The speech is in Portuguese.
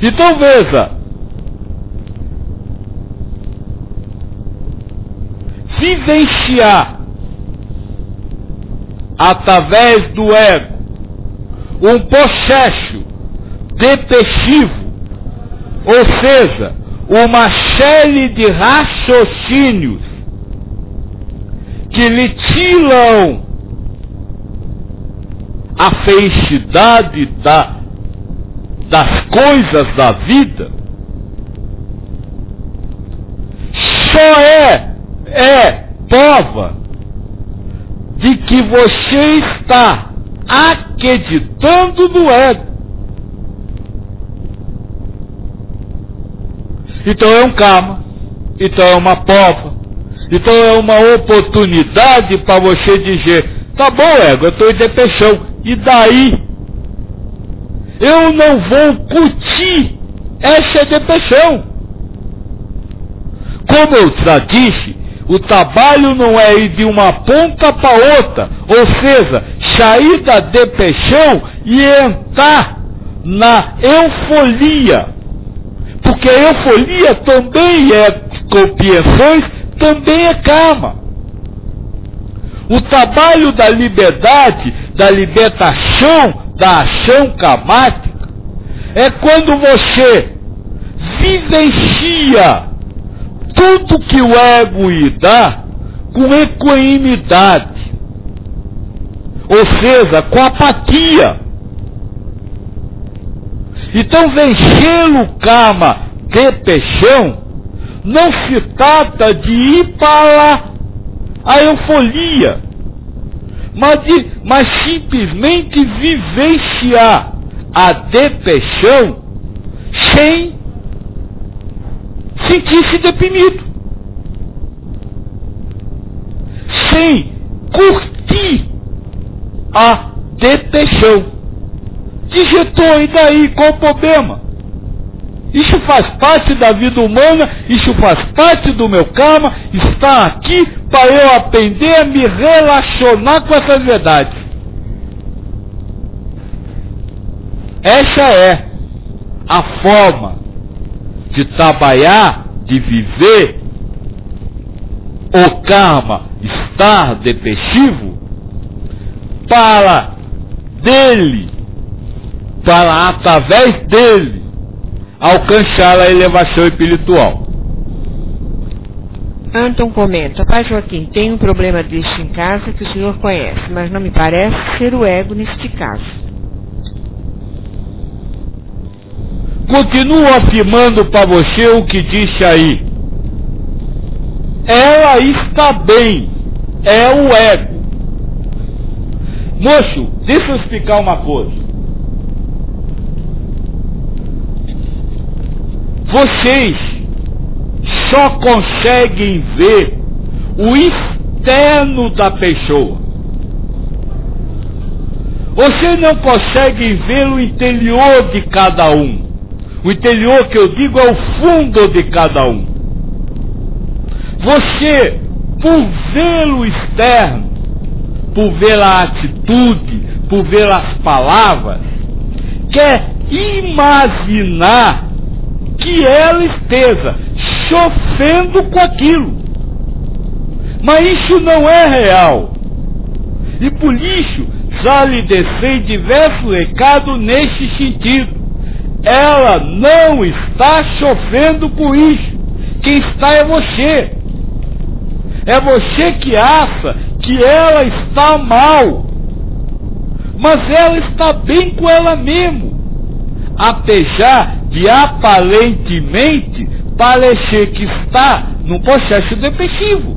Então veja, vivenciar através do ego um processo depressivo, ou seja, uma série de raciocínios que lhe tiram a felicidade das coisas da vida, só é prova de que você está acreditando no ego. Então é um karma, então é uma prova, então é uma oportunidade para você dizer: tá bom, ego, eu estou em depressão, e daí? Eu não vou curtir essa depressão. Como eu já disse, o trabalho não é ir de uma ponta para outra, ou seja, sair da depressão e entrar na euforia. Porque a euforia também é compreensões, também é karma. O trabalho da liberdade, da libertação, da ação karmática, é quando você vivencia tudo que o ego lhe dá com equanimidade, ou seja, com apatia. Então vencer o karma de paixão não se trata de ir para a euforia, mas simplesmente vivenciar a depressão sem sentir-se deprimido, sem curtir a depressão. Digitou, e daí? Qual o problema? Isso faz parte da vida humana, isso faz parte do meu karma, está aqui para eu aprender a me relacionar com essas verdades. Essa é a forma de trabalhar, de viver o karma estar depressivo, para através dele alcançar a elevação espiritual. Anton comenta: Pai Joaquim, tem um problema deste em casa que o senhor conhece, mas não me parece ser o ego neste caso. Continuo afirmando para você o que disse aí. Ela está bem, é o ego. Moço, deixa eu explicar uma coisa. Vocês só conseguem ver o externo da pessoa. Vocês não conseguem ver o interior de cada um. O interior que eu digo é o fundo de cada um. Você, por ver o externo, por ver a atitude, por ver as palavras, quer imaginar que ela esteja sofrendo com aquilo. Mas isso não é real. E por isso já lhe deixei diversos recados nesse sentido. Ela não está sofrendo com isso. Quem está é você. É você que acha que ela está mal. Mas ela está bem com ela mesma. Apesar de aparentemente parecer que está num processo depressivo.